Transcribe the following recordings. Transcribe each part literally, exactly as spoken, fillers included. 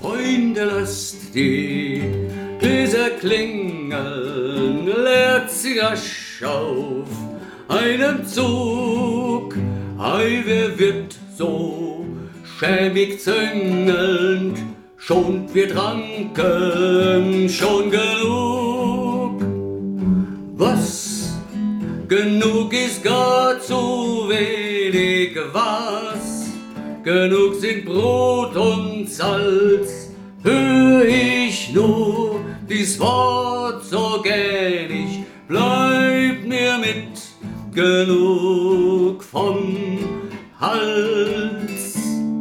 Freunde, lasst die Gläser klingeln, leert sie rasch auf einem Zug. Ei, wer wird so schäbig züngelnd, schont wir tranken schon genug. Was genug ist gar zu wenig, was genug sind Brot und Salz. Hör ich nur dies Wort so gern ich, bleibt mir mit genug vom Hals.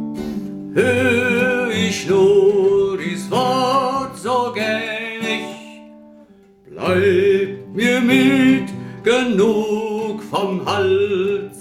Hör ich nur dies Wort so gern ich, bleibt mir mit genug vom Hals.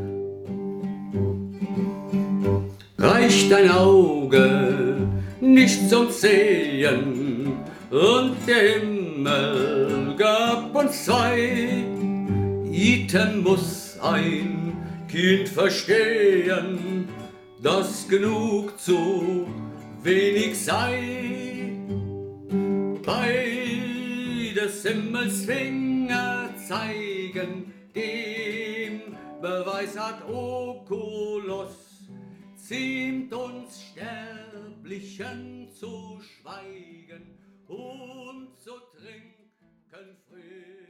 Reicht dein Auge nicht zum Sehen, und der Himmel gab uns zwei. Iten muss ein Kind verstehen, dass genug zu wenig sei. Beides Himmels Finger zeigen, dem Beweis hat Oculos, ziemt uns Sterblichen zu schweigen und zu trinken früh.